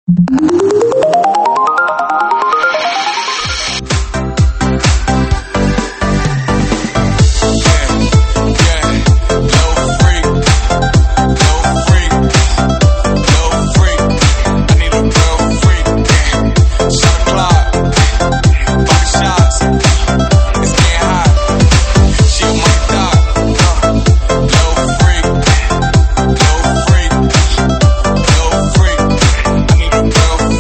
Girl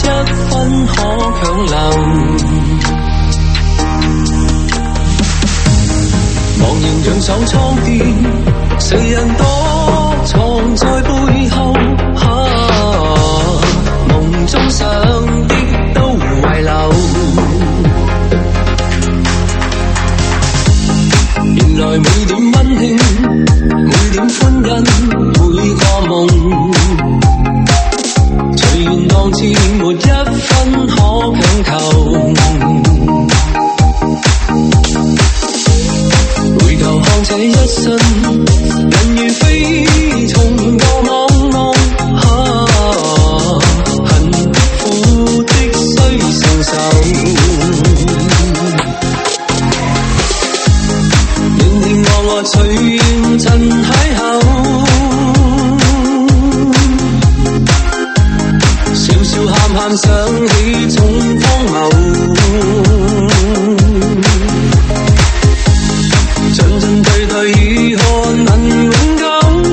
分可強留。茫然仰首蒼天，誰人躲藏在背後？夢中想的都遺留。原來每點溫馨，每點歡欣，每個夢，隨緣當至，沒一分可強求。回頭看這一生，人如飛蟲過茫茫，恨苦的須承受。明明我我隨緣塵邂逅，笑笑喊喊想起種荒謬。進進退退如何能永久？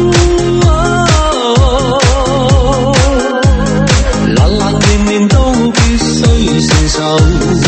難難年年都必須承受。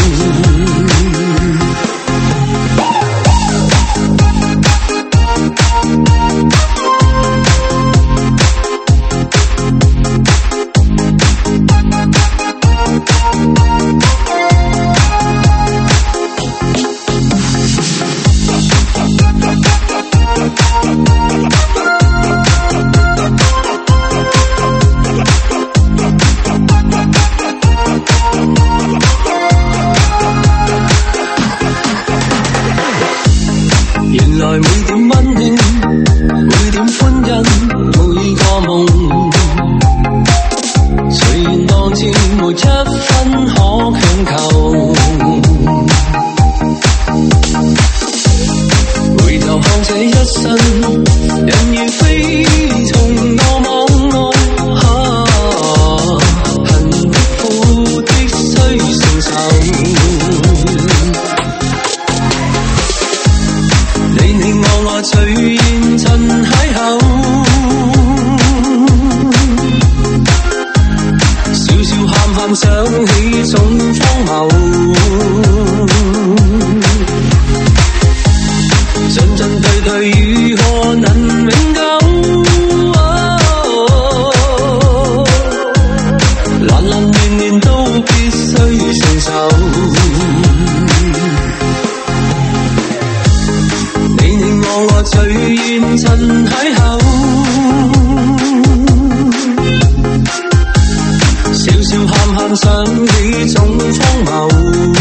原來每點溫馨，每點歡欣，每個夢，隨緣當至，沒一分可強求。回頭看這一生，人如飛蟲過茫茫，恨苦的須承受。你我隨緣塵邂逅，笑笑喊喊想起種荒謬。進進退退如何能永久？難難年年都必須承受。我隨緣塵邂逅，笑笑喊喊想起種荒謬。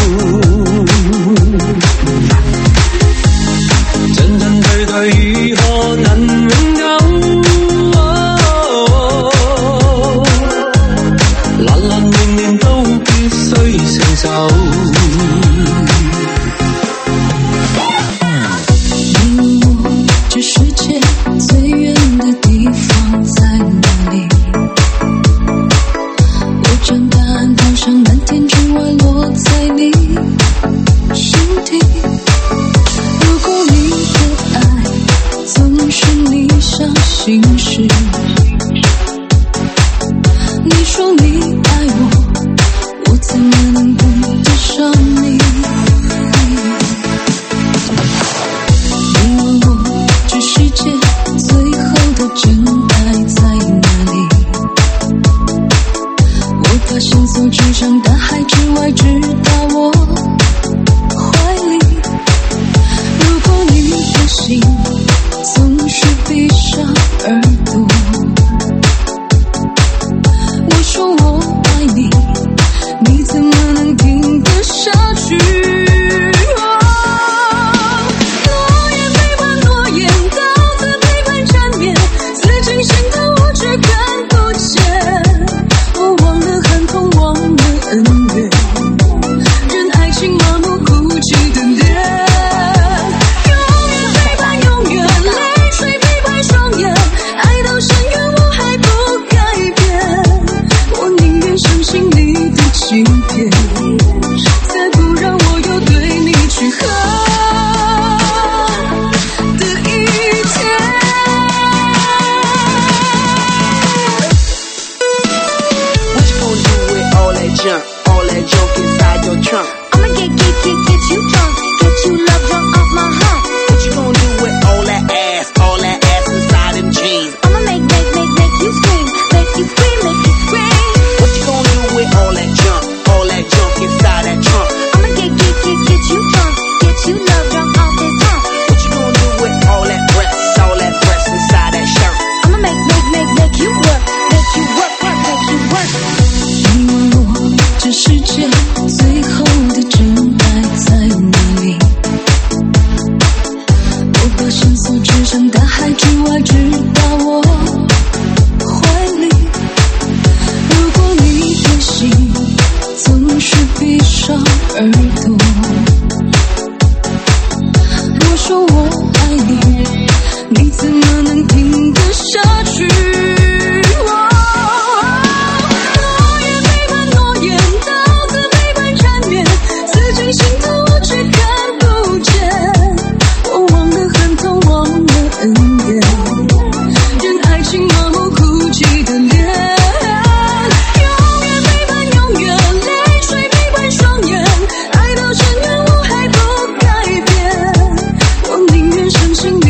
進進退退如何能永久？難難年年都必須承受。 这世界最远的地方在哪里？我将答案抛向蓝天之外，落在你心底。如果你的爱总是你伤心事，你说你爱我，我怎么能不得上你？世界最后的真爱在哪里？我把心锁指向大海之外，直到我怀里。如果你的心总是闭上耳朵，我说我爱你，你怎么能听得下去？ junk, all that junk inside your trunk. I'ma get you drunk, get you love drunk off my hump. What you gonna do with all that ass inside them jeans? I'ma make you scream, make you scream, make you scream. What you gonna do with all that junk inside that trunk? I'ma get you drunk, get you love drunk off this hump. What you gonna do with all that breasts inside that shirt? I'ma make you work, make you work, make you work. 你问我这世界最后的真爱在哪里？我把线索指向大海之外，直到我怀里。如果你的心总是闭上耳朵，我说我爱你，你怎么能听得下去？诺言到此背叛缠绵，刺进心头我却看不见。我忘得很痛，忘了恩怨，任爱情盲目哭泣的脸。永远背叛，永远泪水陪伴双眼，爱到深渊我还不改变。我宁愿相信。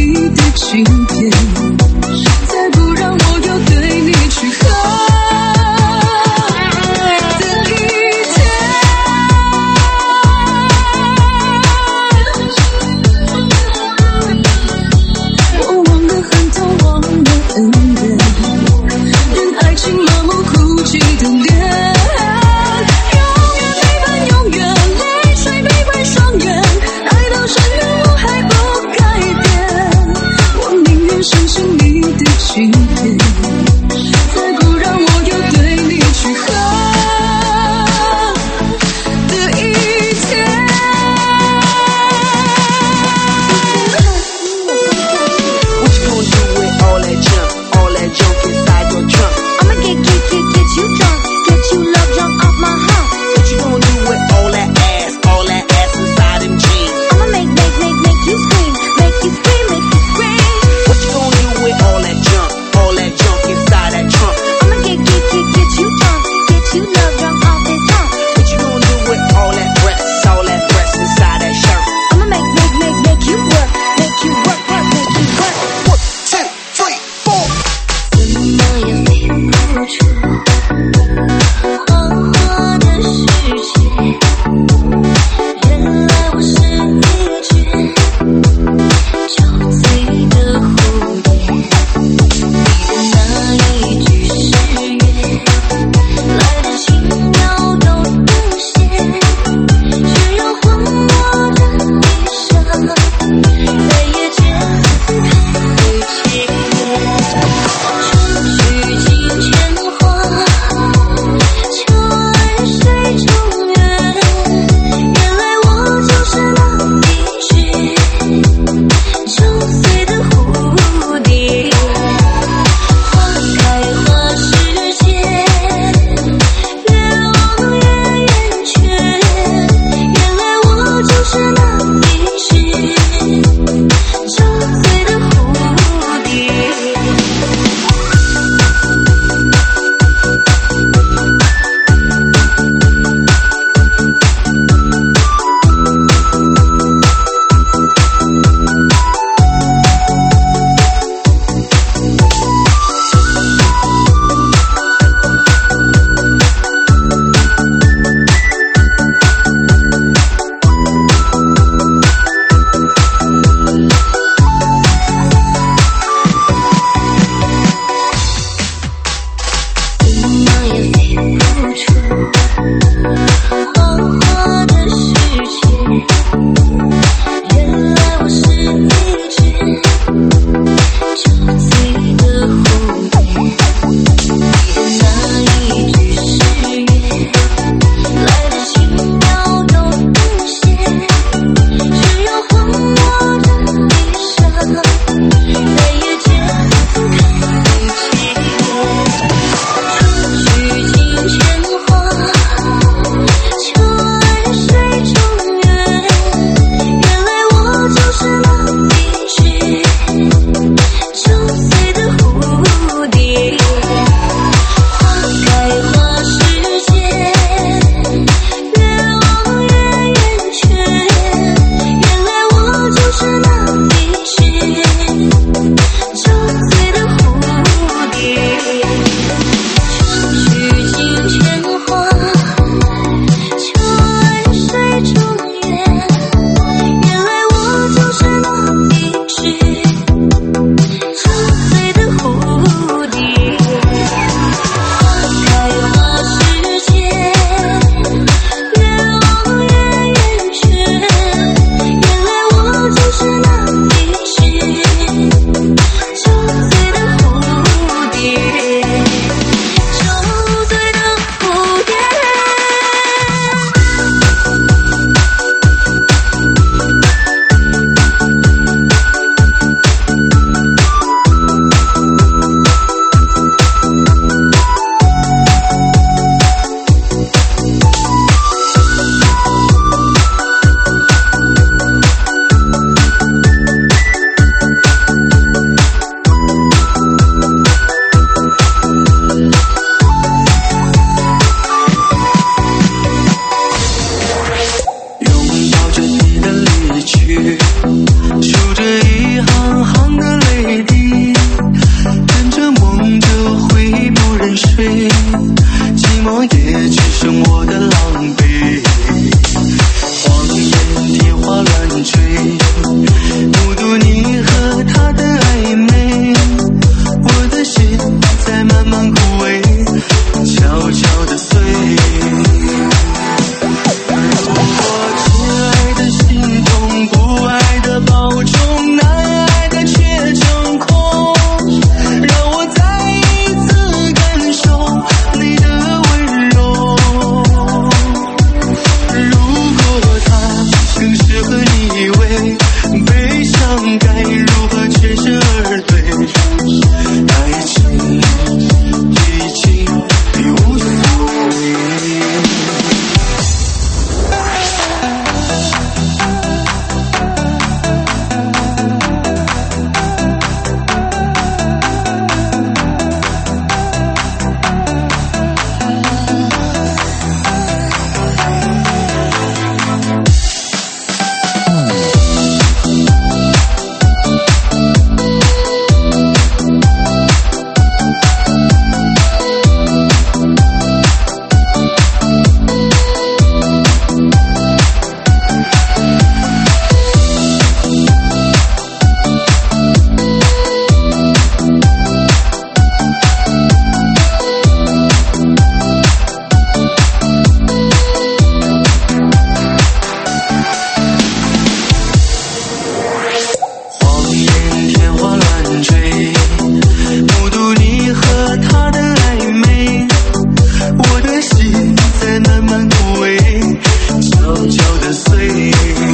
味悄悄地碎。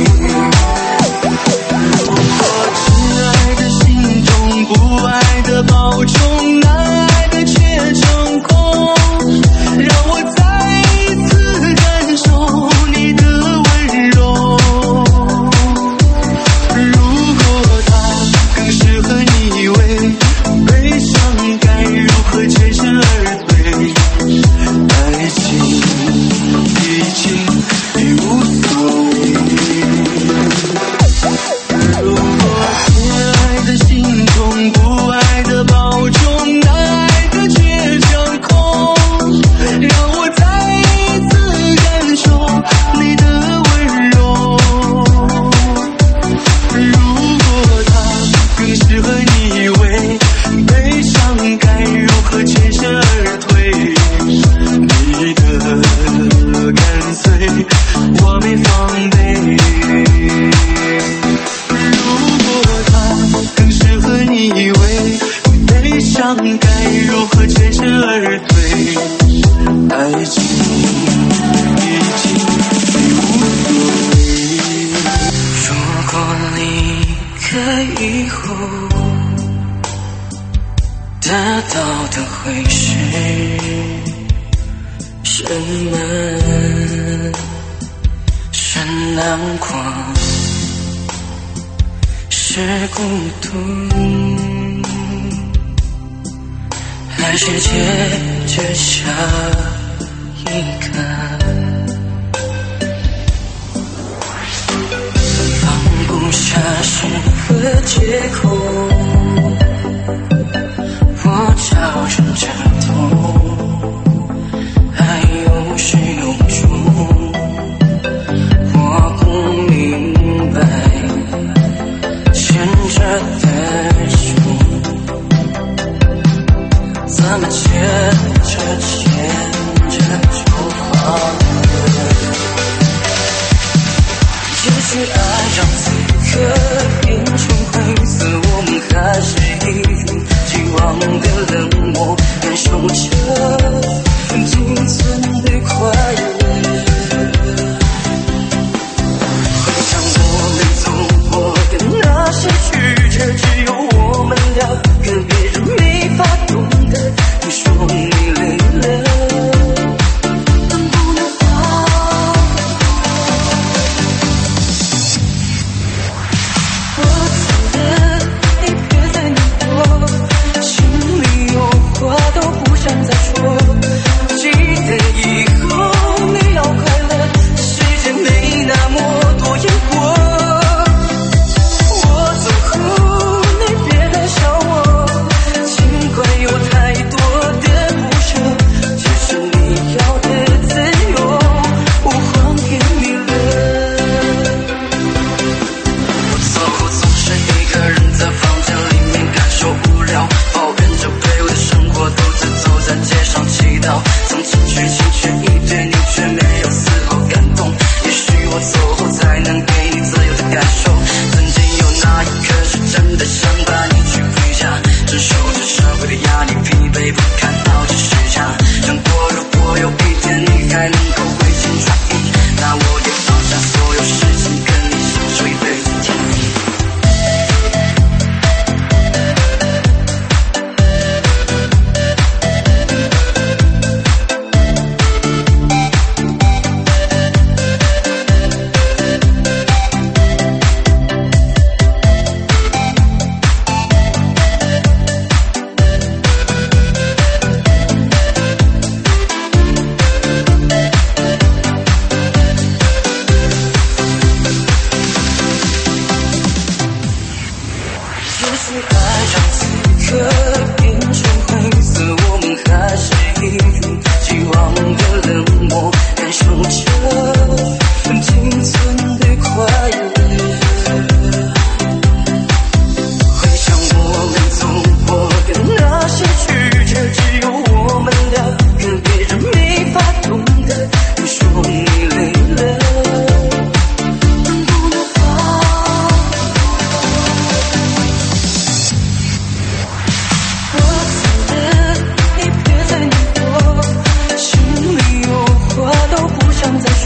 如果真爱的心中不爱的保重，难爱的却成空，让我再一次感受你的温柔。如果它更适合你为悲伤该如何全身而退，爱情已经已无所谓。如果深爱的心中不爱的保重，难爱的却成空，让我再一次感受你的温柔。如果它更适合你为悲伤该如何全身而退，你的干脆我没防备。如果它更适合你为悲伤该如何全身而退，爱情已经已无所谓。如果离开以后得到的会是什么？是难过，是孤独，还是接着下一个？放不下是个借口，我找着这头，还有谁有主？我不明白牵着的手怎么牵着就忘了。也许爱让此刻变成灰色，我们还是一如既往的冷漠，感受着仅存的快乐。回想我们走过的那些曲折，只有我们俩，跟别人没法懂得。你说你累了，能不能我走了，你别再难过，心里有话都不想再说。记得以后你要快乐，世界没那么多烟火。我走后你别再想我，尽管有太多的不舍，其实你要的自由我还给你了。我走后总是一个人在房间里面感受无聊，抱怨着卑微的生活，独自走在街上祈祷。曾经情绪一对，你却没有丝毫感动。也许我走后才能给你自由的感受。曾经有那一刻是真的想把你娶回家，承受着社会的压力，疲惫不堪，熬着时差。想过如果有一天你还能够回心转意，那我也放下所有事情，跟你享受一辈子甜蜜。也许爱让此刻变成灰色，我们还是一如既往的冷漠，感受着仅存的快乐。回想我们走过的那些曲折，只有我们俩，跟别人没法懂得。你说你累了，能不能我走了，你别再难过，心里有话都不想再说。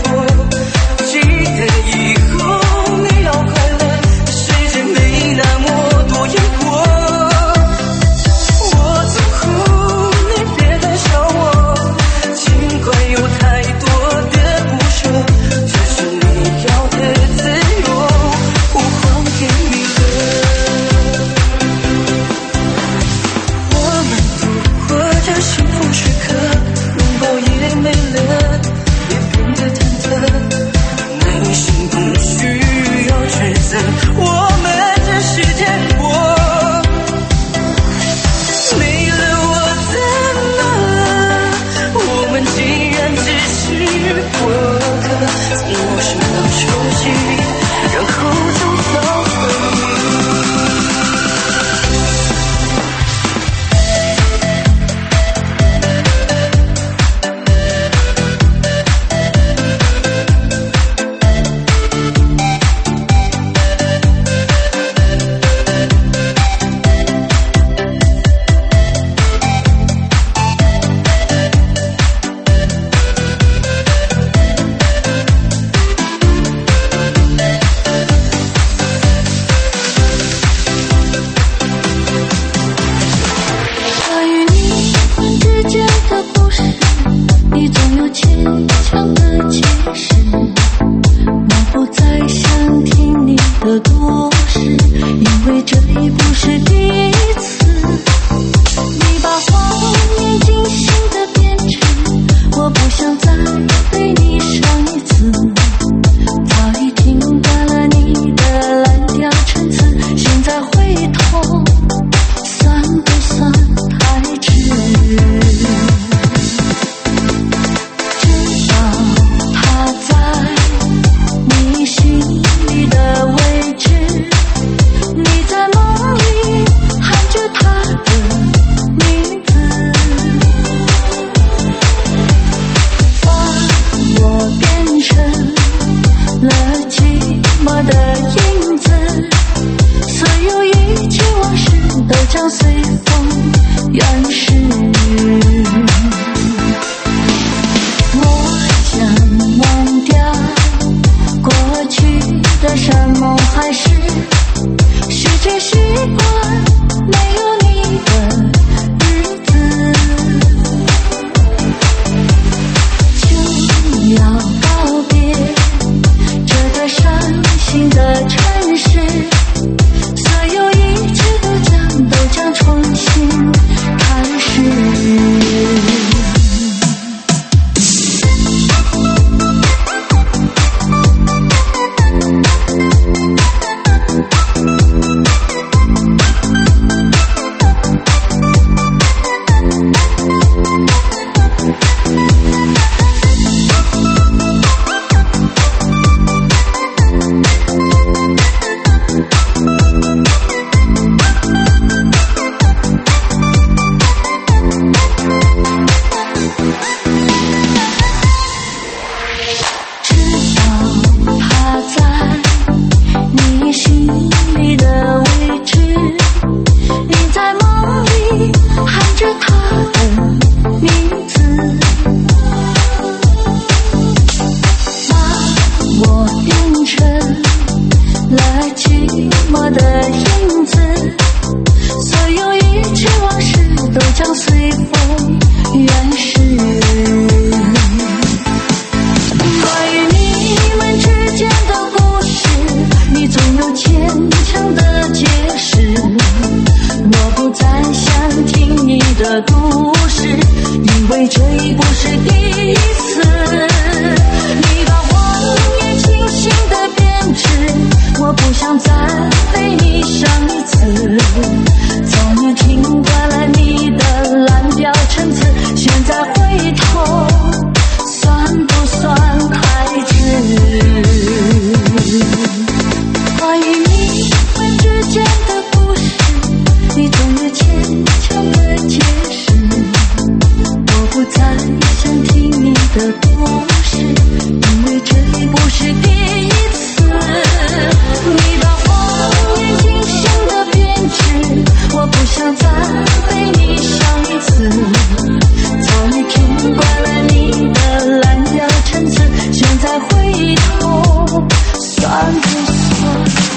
以后算不算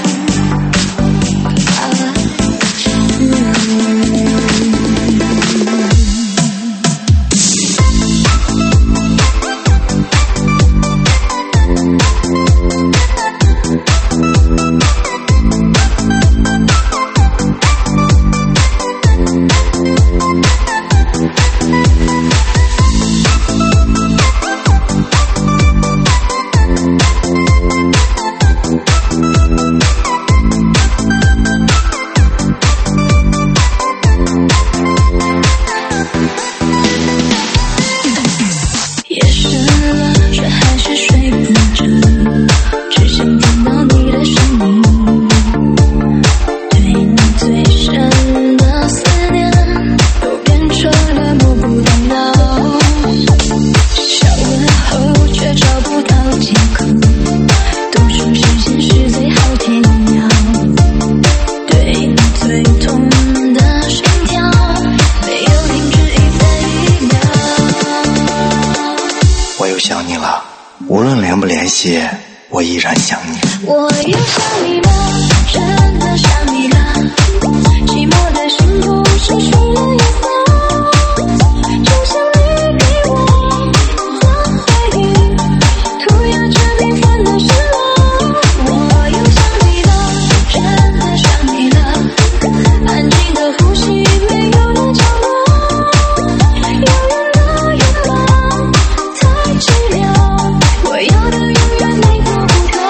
想你了，无论联不联系，我依然想你。 我又想你了，真的想你了，寂寞的心中失去了颜色，就像你给我的回忆，涂鸦着缤纷的失落。我又想你了，真的想你了，安静的呼吸，没有的角落，遥远的远方太寂寥，我要的永远没做不到。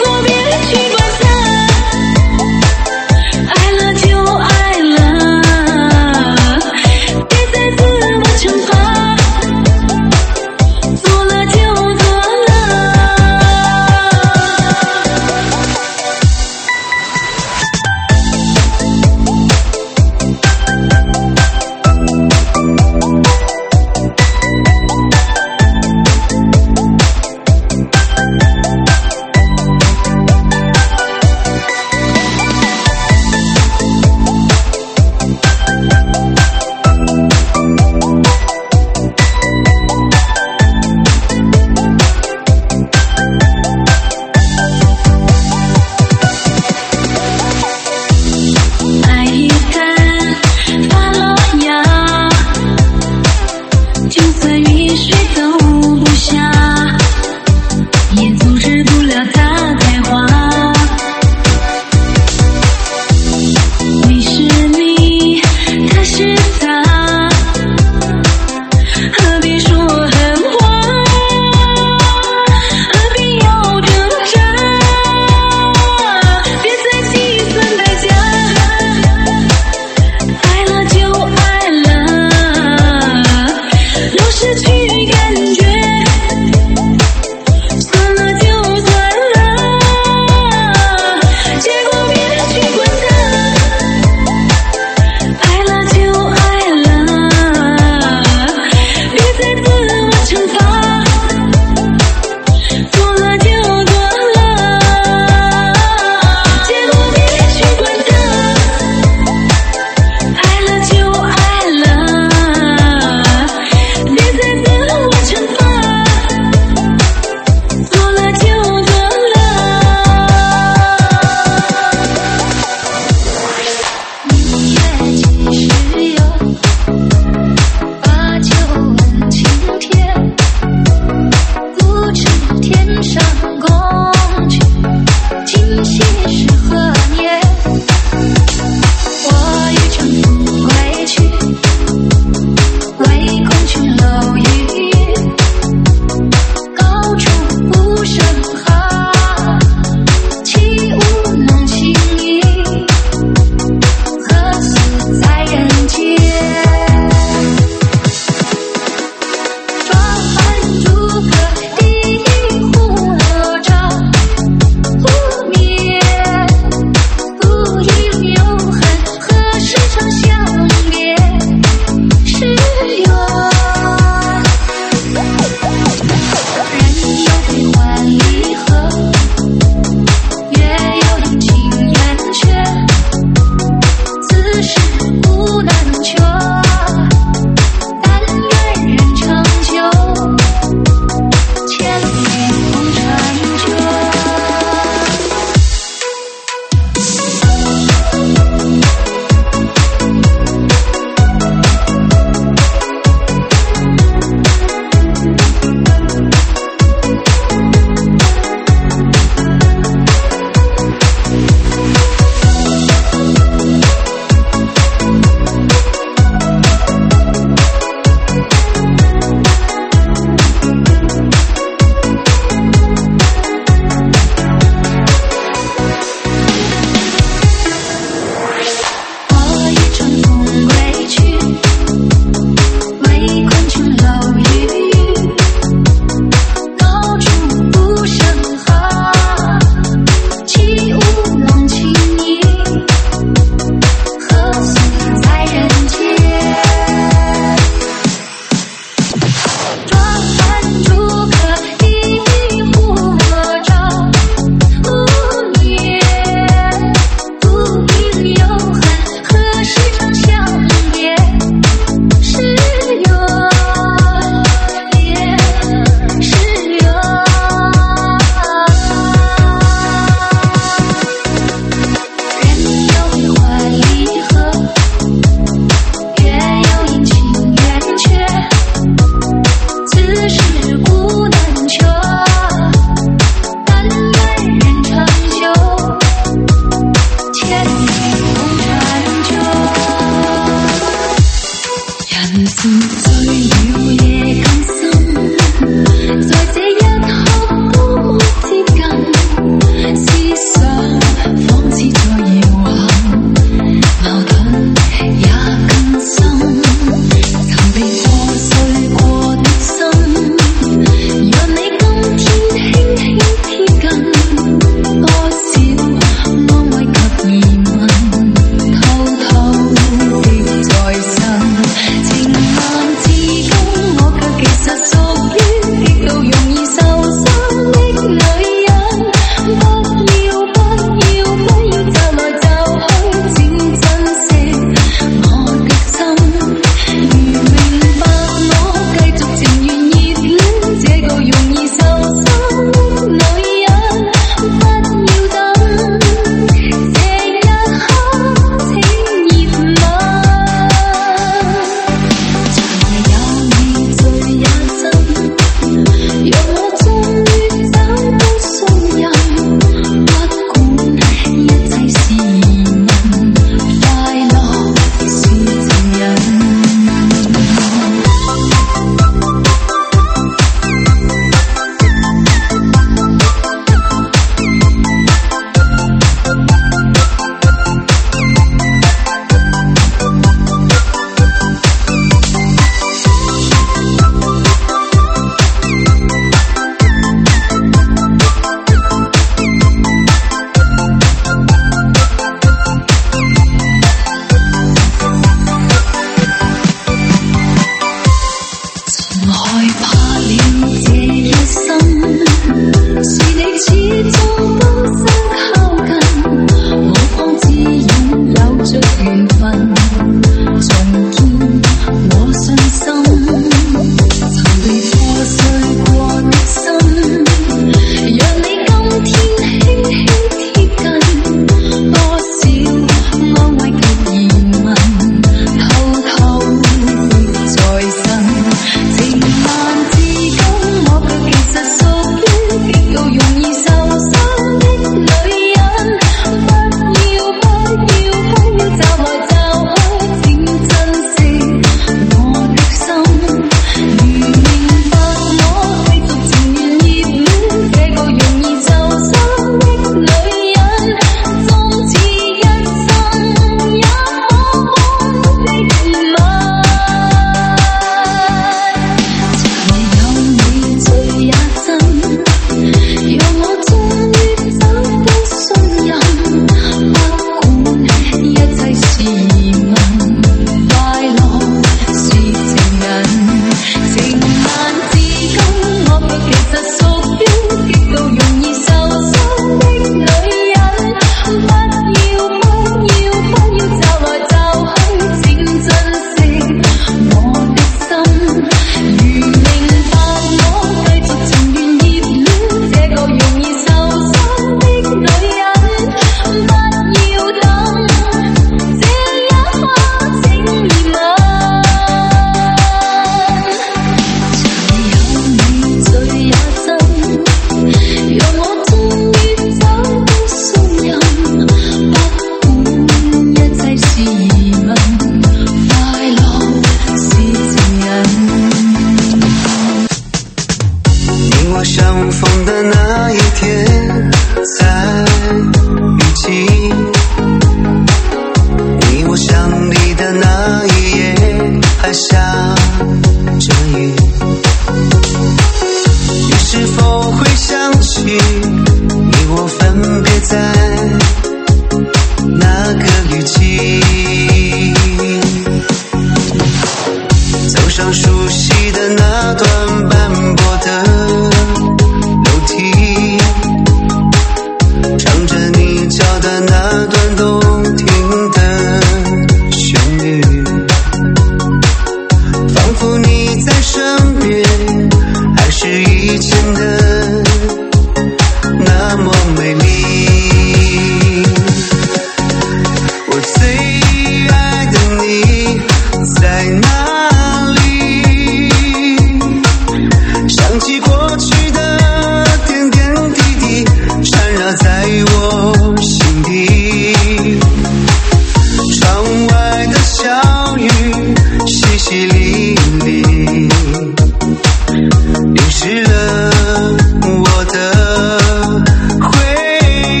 我心底。窗外的小雨淅淅沥沥，淋湿了我的回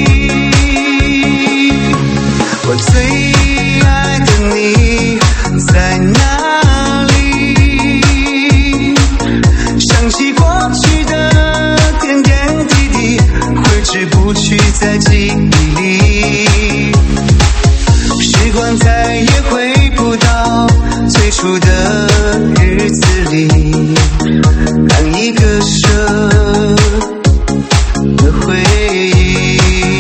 忆。我最爱的你在哪里？想起过去的点点滴滴，挥之不去在记忆里。时光再也回不到最初的日子里，当一个舍的回忆。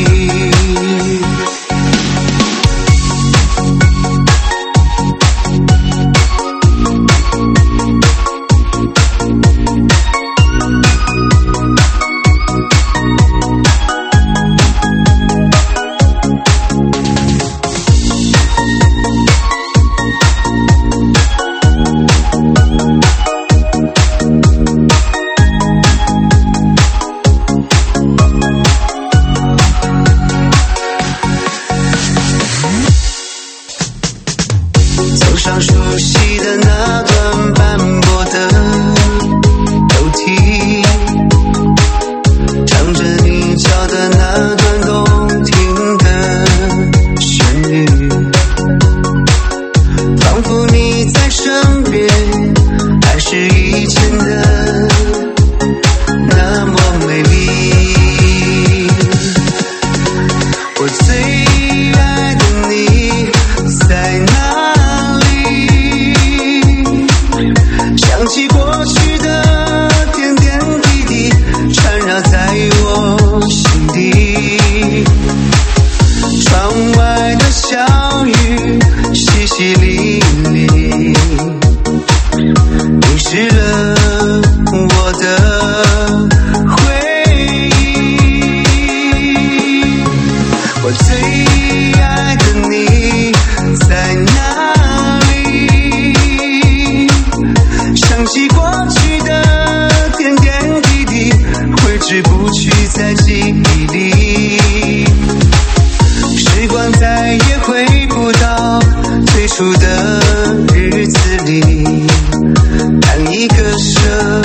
走上熟悉的那段斑驳的楼梯，唱着你教的那段动听的旋律，仿佛你在身边，还是以前的那么美丽。我最爱的你在哪里？想起过去的点点滴滴，缠绕在我心底。窗外的小雨淅淅沥沥，淋湿了我的回忆。我最爱的你在哪里？想起过去的点点滴滴，挥之不去在记忆里。时光再也回不到最初的日子里，当一个舍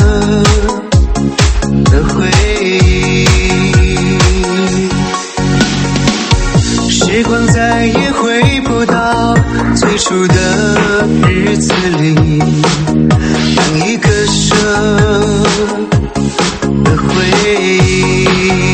的回忆。时光再也回不到最初的日子里，当一个舍的回忆。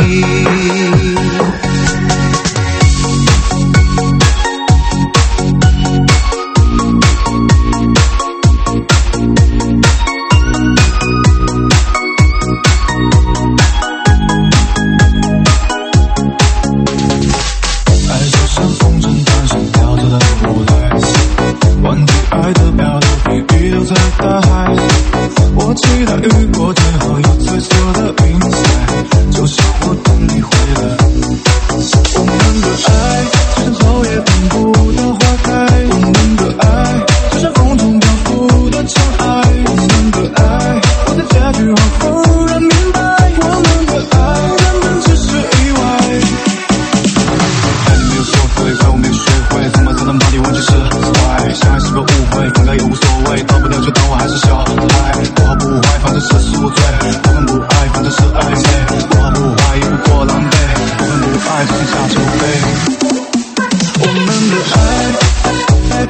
我期待雨过天后有彩色的云彩，就像我等你回来。我们的爱就像草叶等不到花开，我们的爱就像风中漂浮的尘埃，我们的爱我在结局后忽然明白，我们的爱根本只是意外。爱你没有说对，怪我没有学会怎么才能把你忘记释怀。相爱是个误会，分开也无所谓，逃不掉就当我还是小孩。我好不坏，反正这是我罪，我们不爱，反正是暧昧。我好不坏，也不过狼狈，我们不爱，只剩下酒杯。我们的爱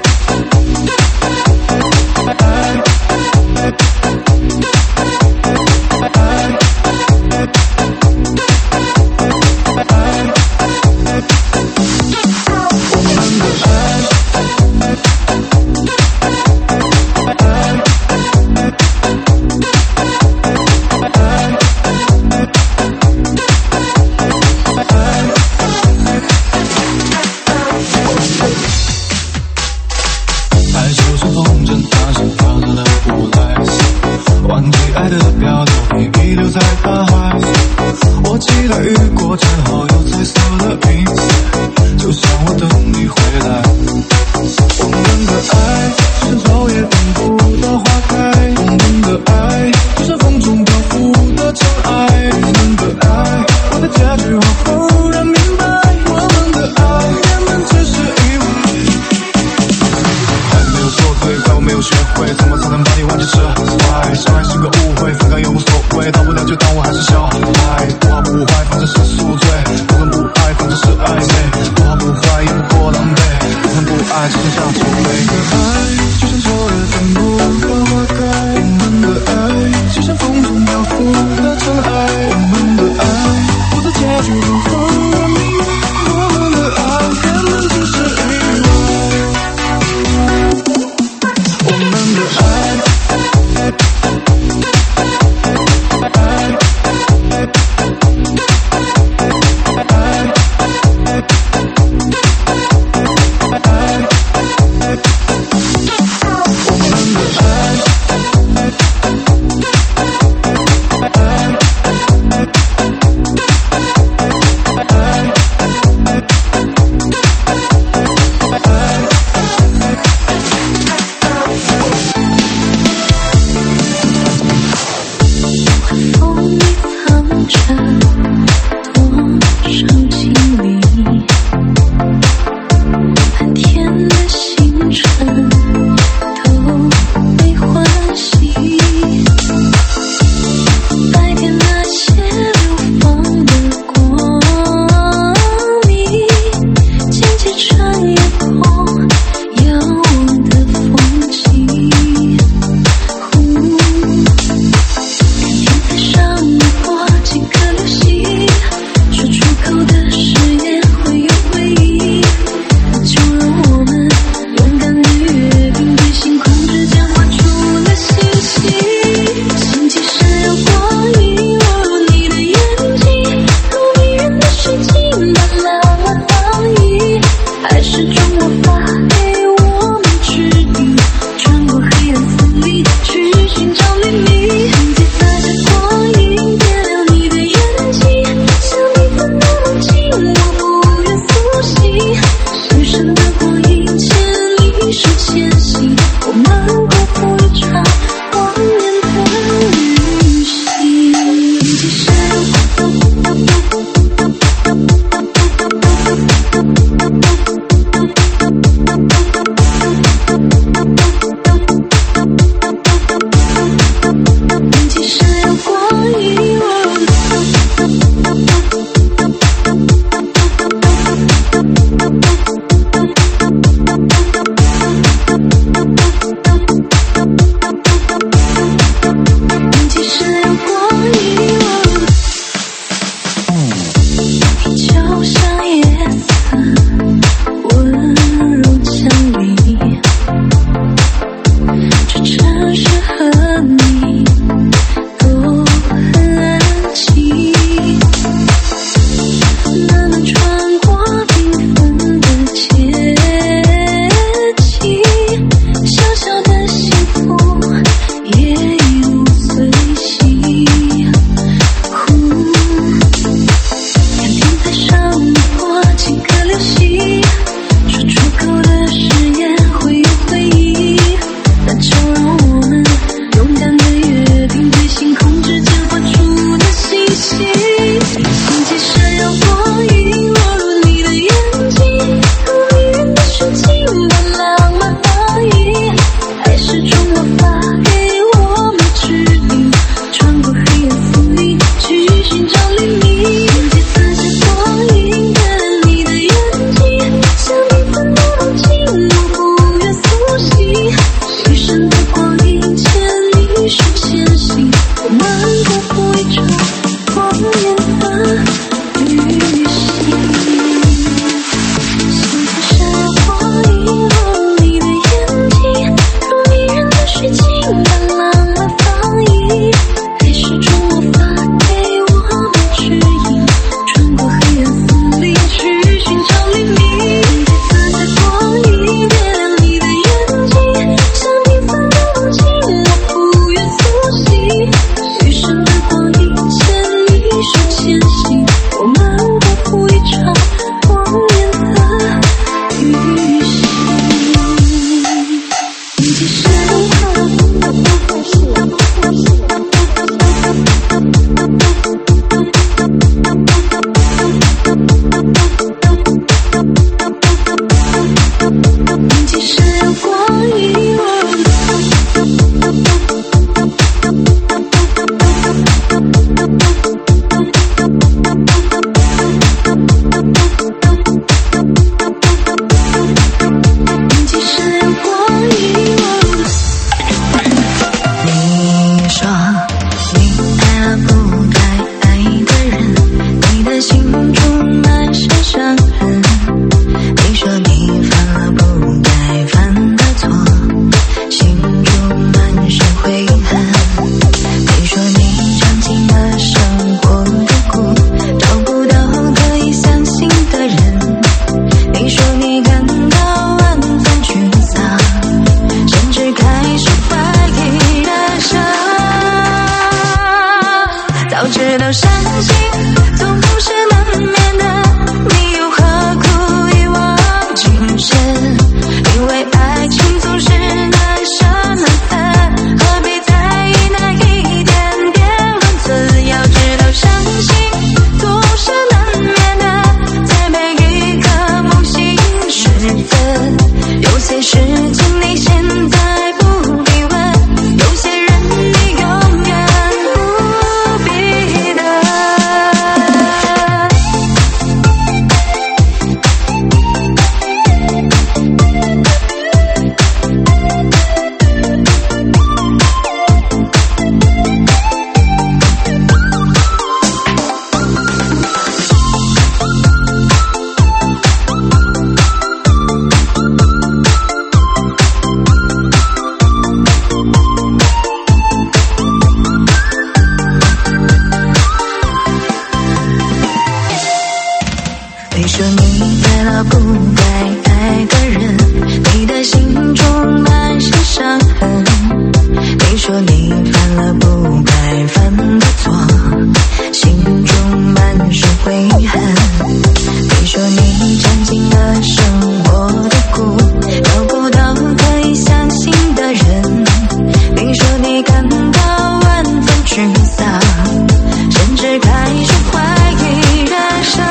说你爱了不该爱的人，你的心中满是伤痕。你说你犯了不该犯的错，心中满是悔恨。你说你尝尽了生活的苦，找不到可以相信的人。你说你感到万分沮丧，甚至开始怀疑人生。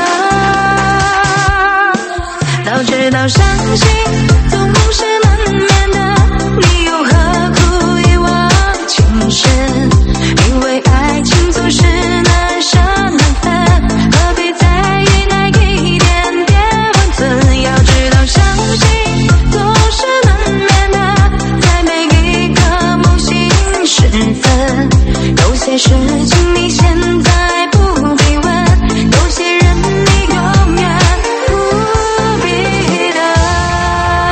早知道伤心总是难免的，你又何苦一往情深？因为爱情总是难舍难分，何必在意那一点点温存？要知道伤心总是难免的，在每一个梦醒时分。有些事情你现在不必问，有些人你永远不必等。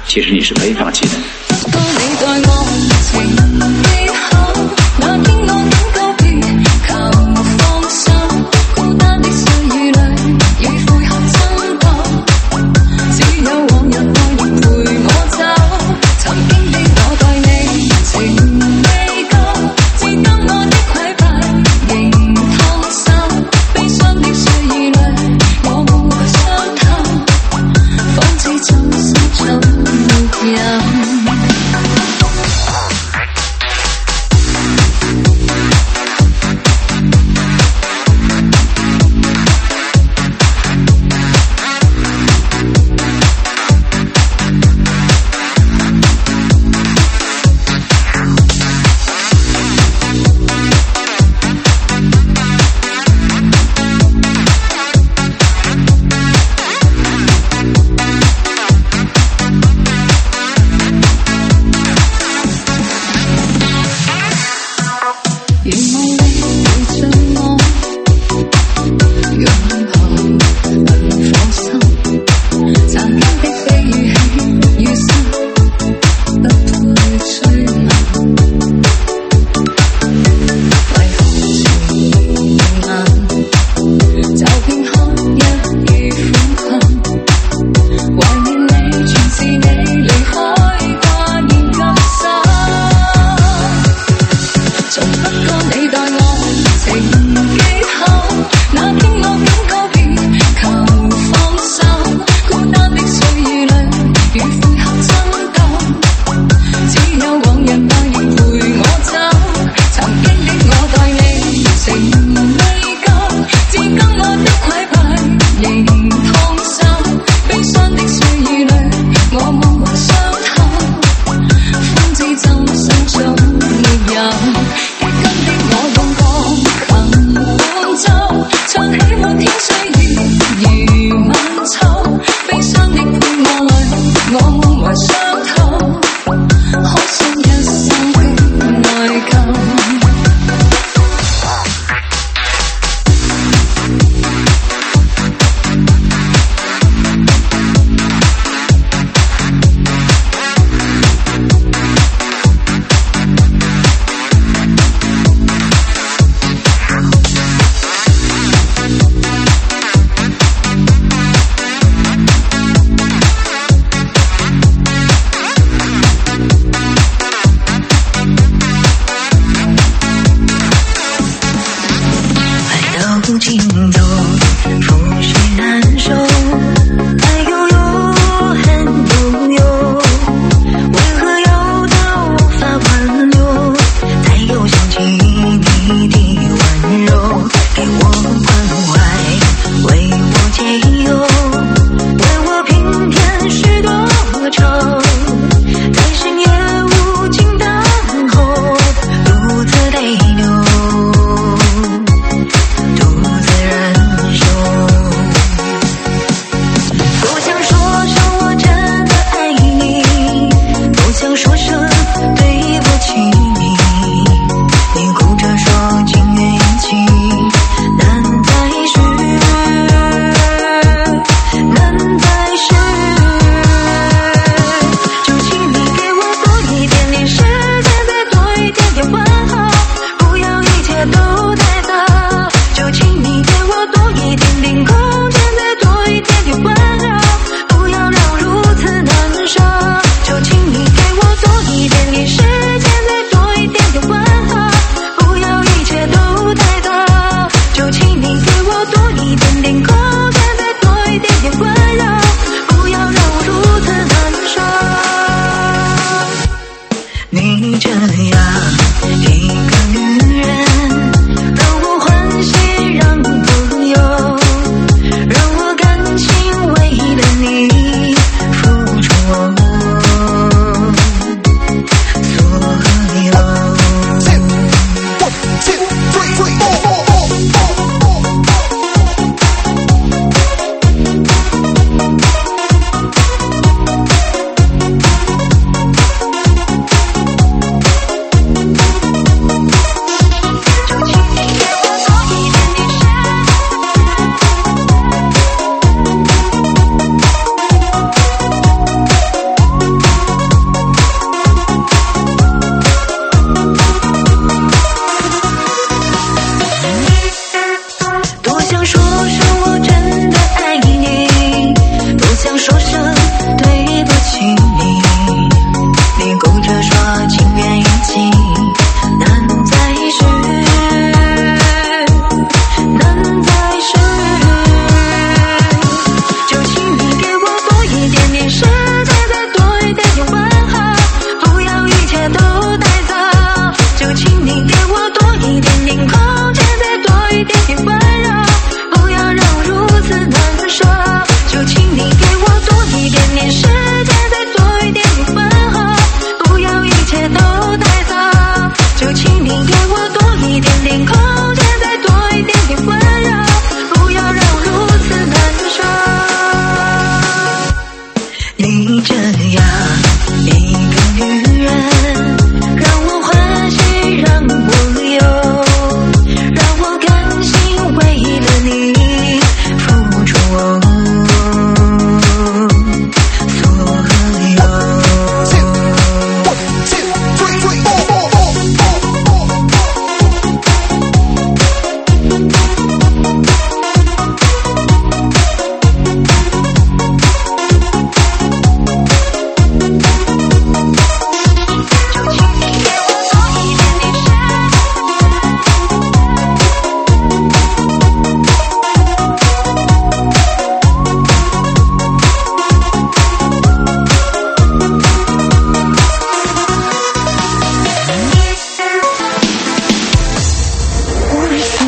其实你是可以放弃的。 當你待我情意厚，那天我竟告別，求放手。孤單的歲月裏，與悔後爭鬥，只有往日愛仍陪我走。曾經的我待你情未夠，至今我的愧敗仍燙手。悲傷的歲月裏，我滿懷傷透，方知怎生怎沒有。如夢裏陪着我，擁抱能放心。曾經的悲與喜與失，不配追問。為何情難，就偏可一意苦困？懷念你，全是你離開掛念今生。從不過你待我情幾厚，那天我竟告別，求放手。孤單的歲月裏，與悔後爭鬥，只有往日愛仍陪我走。曾經的我待你情未夠，至今我的愧敗仍燙手。悲傷的歲月裏，我滿懷傷透，方知怎生總沒有。激跟的我用鋼琴伴奏，唱起滿天歲月如問秋。悲傷的配樂裏，我滿懷傷透，可惜一生的內疚。 不尽头，覆水难收，爱悠悠，恨悠悠，为何要到无法挽留？才又想起你的温柔，给我关怀，为我解忧，为我平添许多愁，在深夜无尽等候，独自泪流。独自忍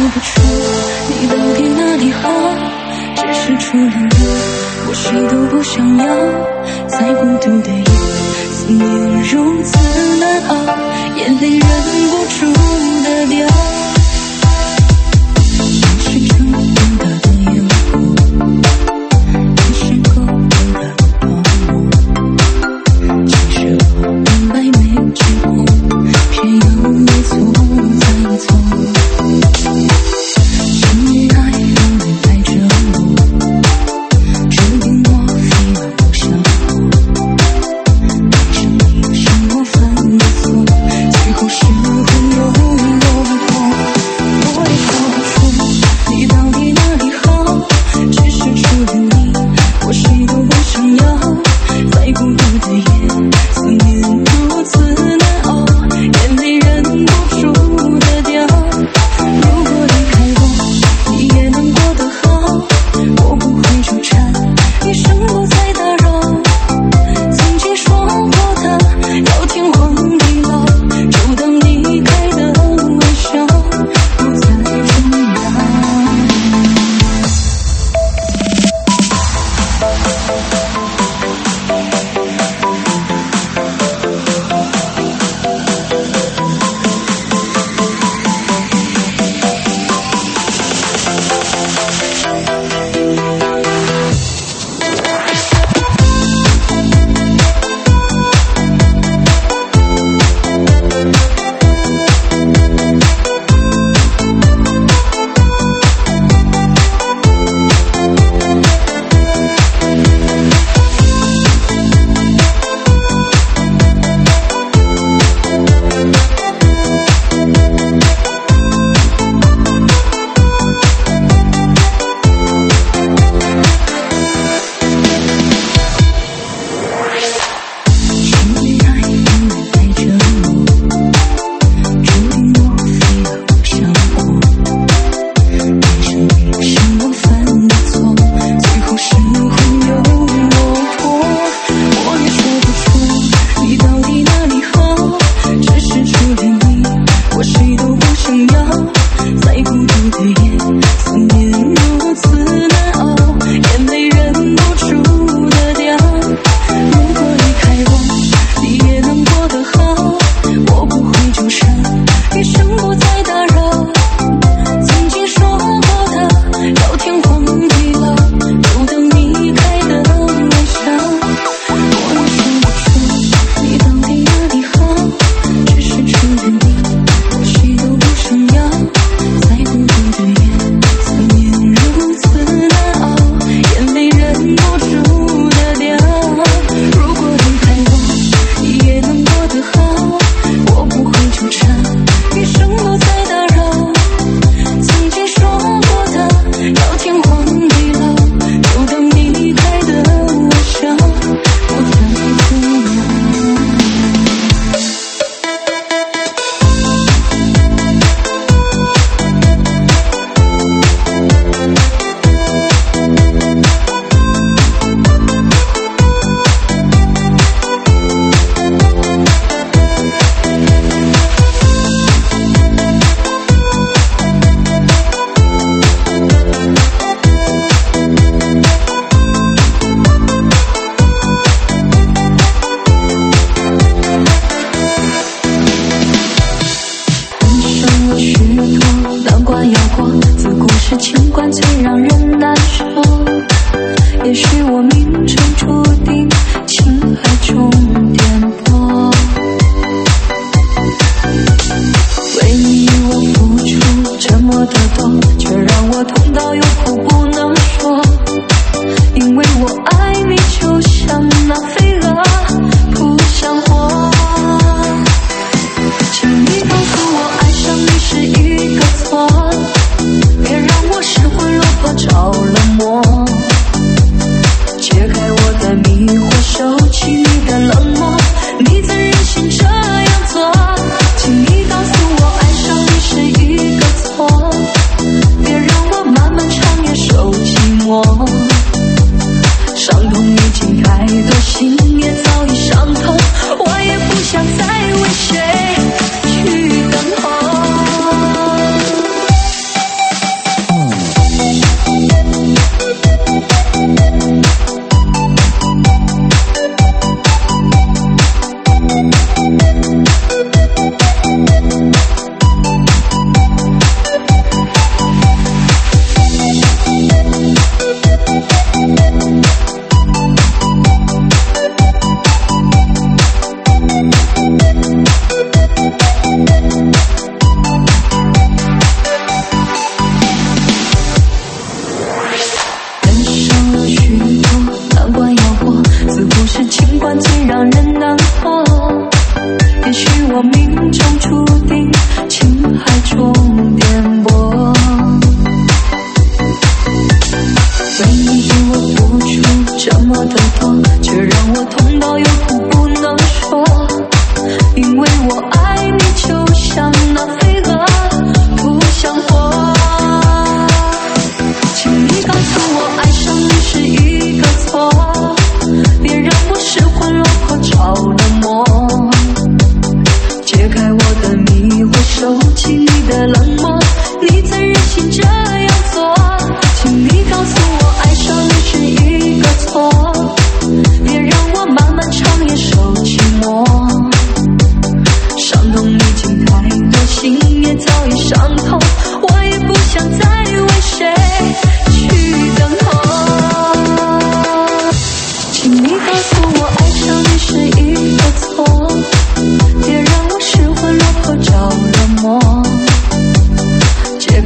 不出你到底哪里好，只是除了你我谁都不想要，在孤独的夜思念如此难熬，眼泪忍不住的掉，是成更大的烟火，也是够更大的泡沫，其实我明白没结果，偏要一错再错，相遇爱让人太折磨，注定我非要不想活，爱上你是我犯的错，最后是会有落魄，我也说不出你到底哪里好，只是除了你我谁都不想要，在孤独的夜思念如此难熬，眼泪忍不住的掉，如果离开我你也能过得好，我不会纠缠一生不再打扰，曾经说过的要天荒地老，就当离开的微笑不再重要。 别让我失魂落魄。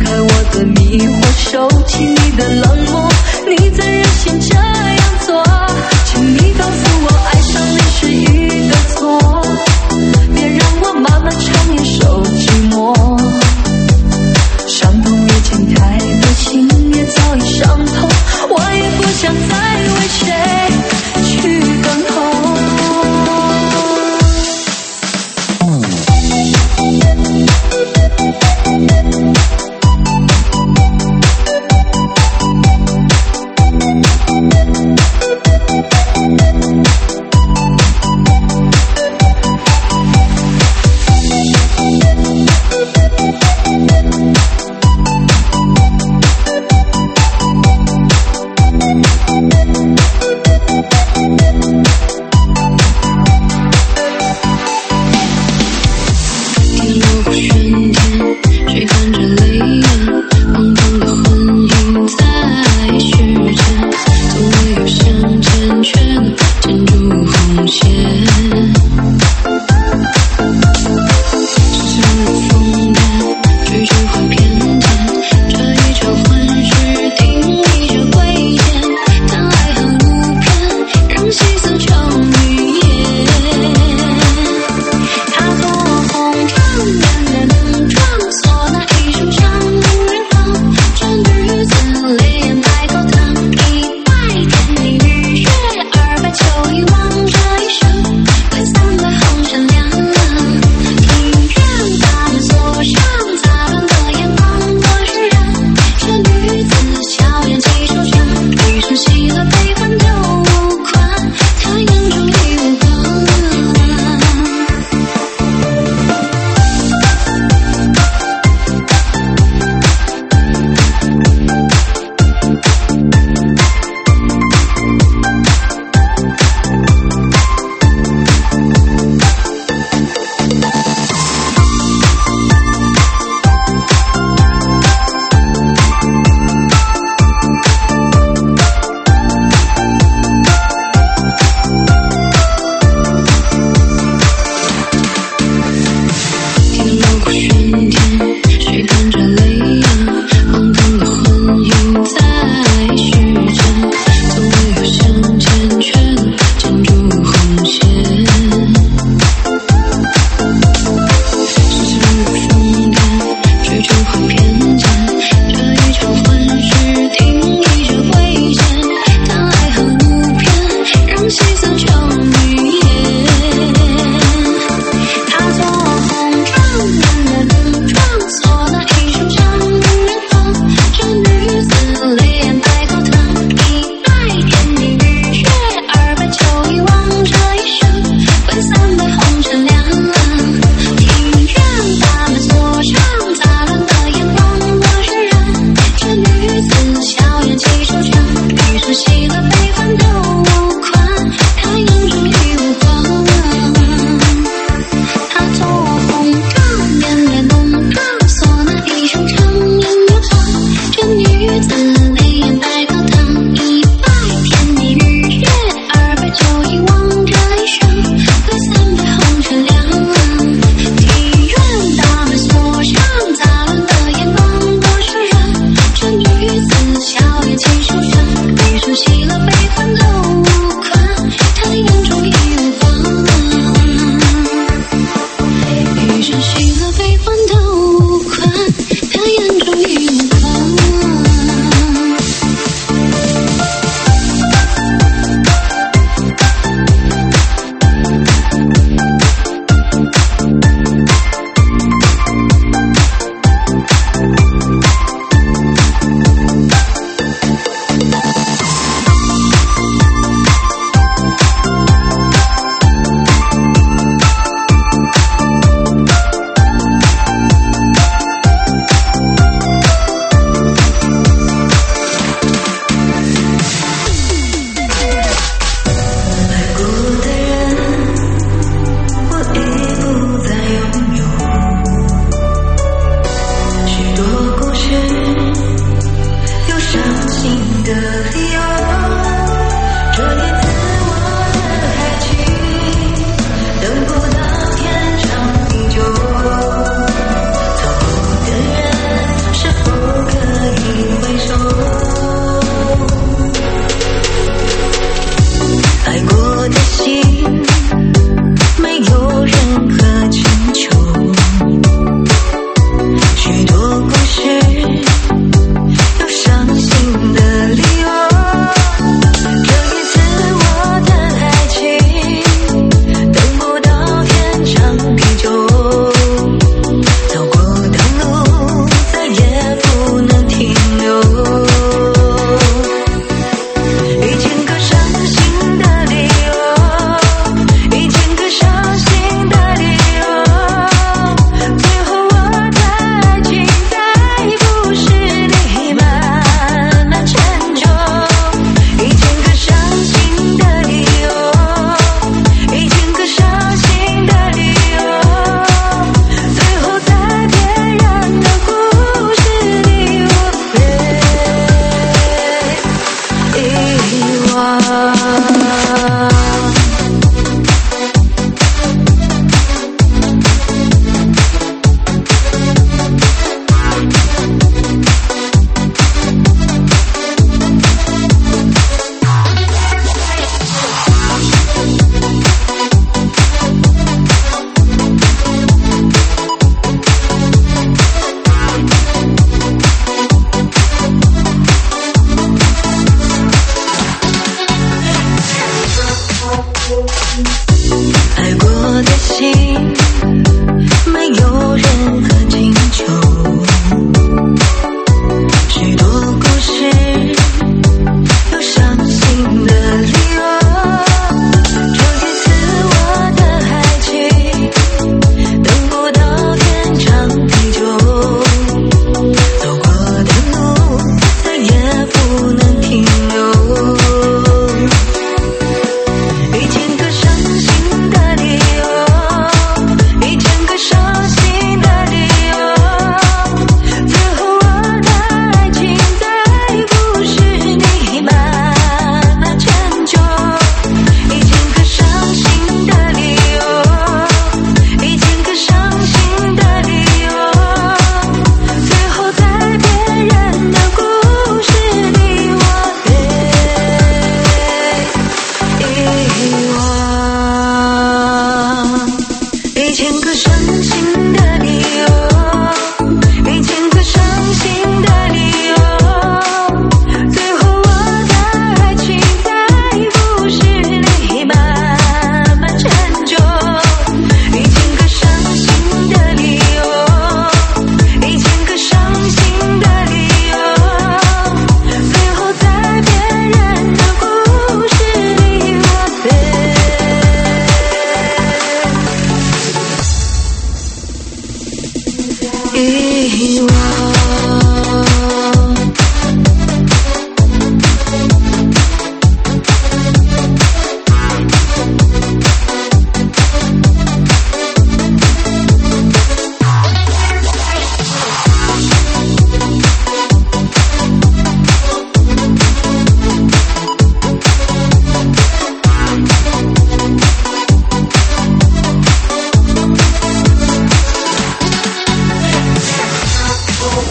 开我的迷惑，收起你的冷漠，你怎忍心这样做？请你告诉我，爱上你是一个错，别让我漫漫长夜受寂寞。伤痛已经太多，情也早已伤透，我也不想再为谁去等候。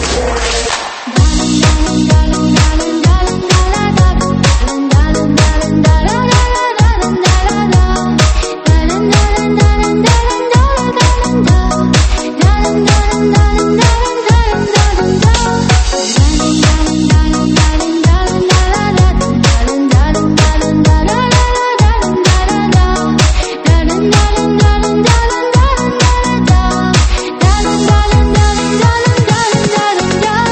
哒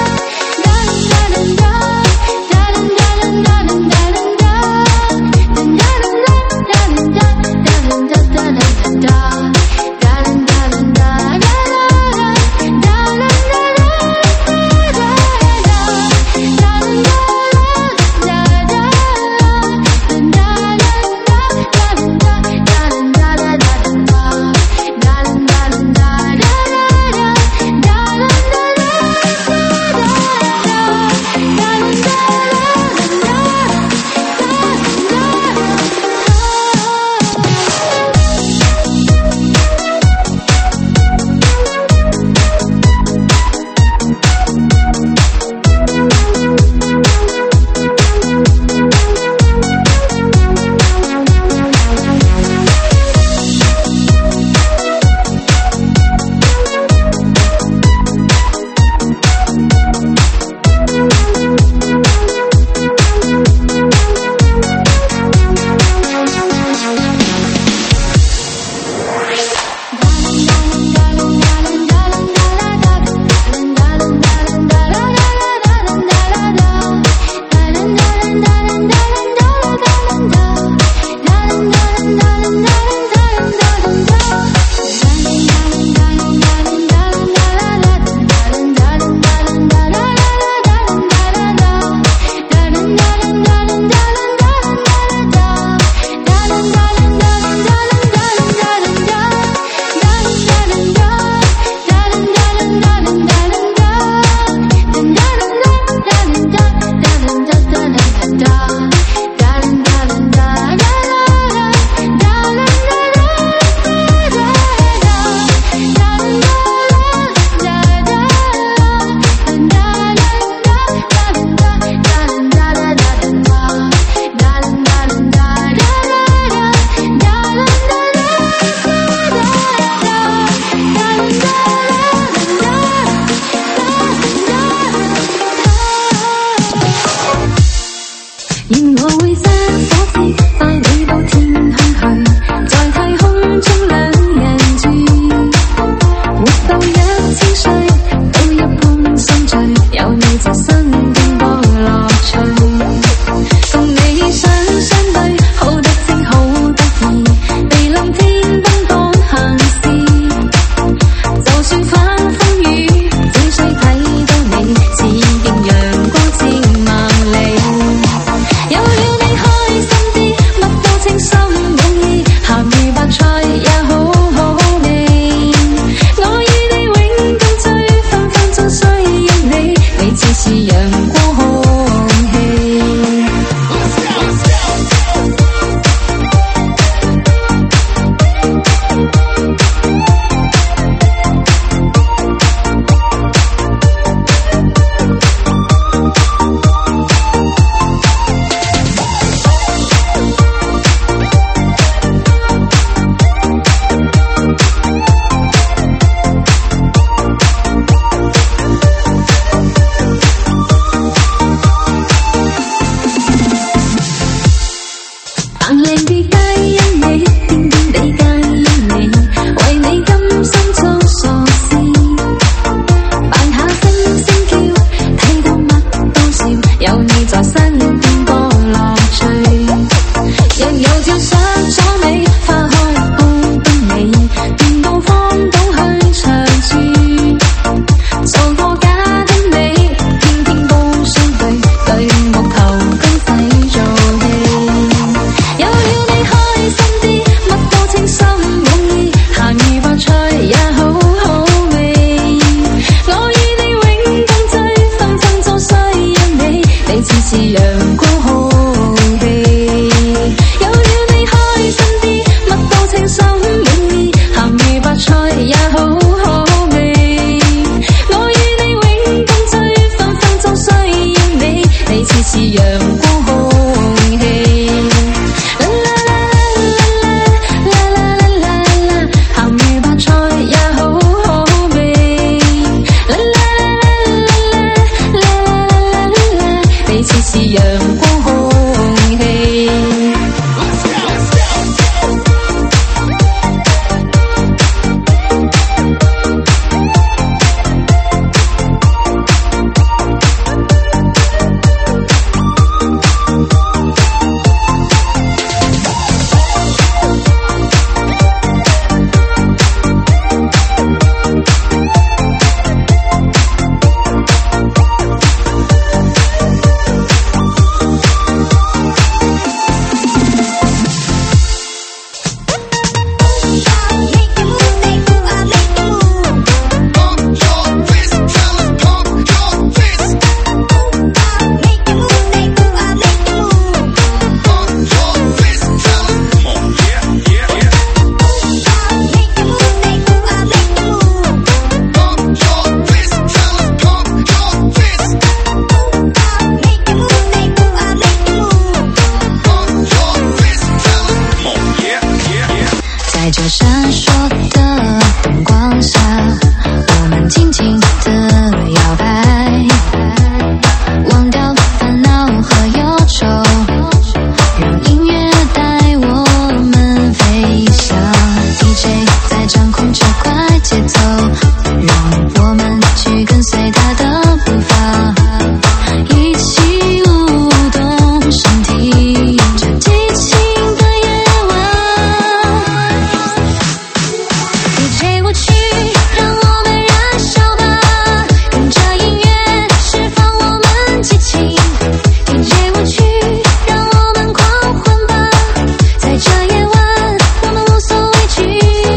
阳光红黑。啦啦啦啦啦啦啦啦，鹹魚白菜也好好味。啦啦啦啦啦啦啦，你似是陽光空氣。在这闪烁的灯光下，我们尽情地摇摆，忘掉烦恼和忧愁，让音乐带我们飞翔。DJ 在掌控这快节奏，让我们去跟随他的步伐，一起舞动身体，这激情的夜晚。DJ 我去，让我们燃烧吧，跟着音乐释放我们激情。DJ 我去，让我们狂欢吧，在这夜晚我们无所畏惧。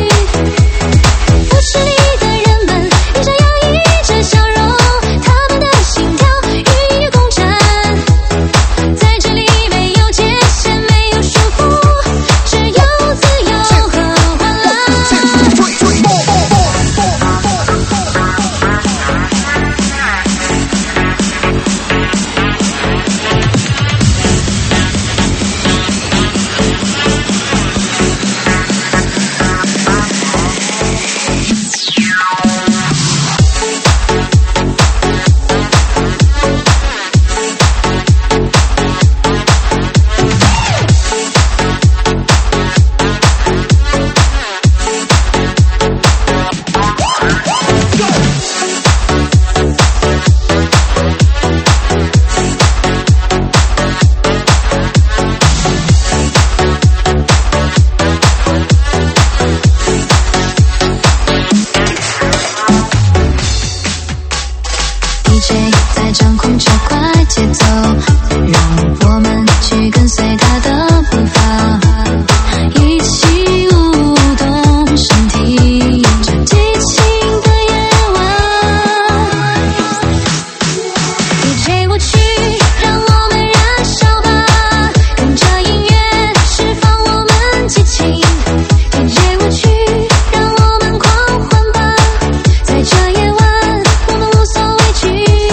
舞池里的人们一直洋溢着笑容，他们的心跳与音乐共振，在这里没有界限，没有束缚，只有自由和欢乐。DJ 在掌控这快节奏，让我们去跟随他的步伐，一起舞动身体，这激情的夜晚。DJ 我去，让我们燃烧吧，跟着音乐释放我们激情。DJ 我去，让我们狂欢吧，在这夜晚我们无所畏惧。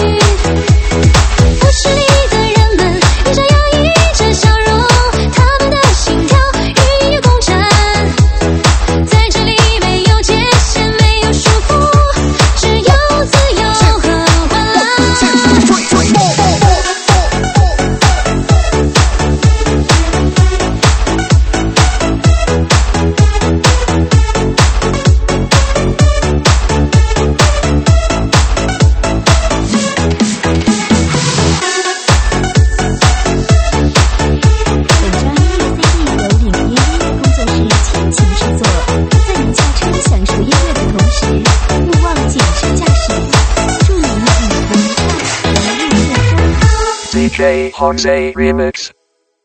舞池里的人们一直洋溢着笑容，他们的心跳与音乐共振，在这里没有界限，没有束缚，只有自由和欢乐。 本张音乐 CD 由领音音乐工作室倾情制作，在您下车享受音乐的同时，勿忘谨慎驾驶。祝您与文畅和音乐中。 DJ Jose Remix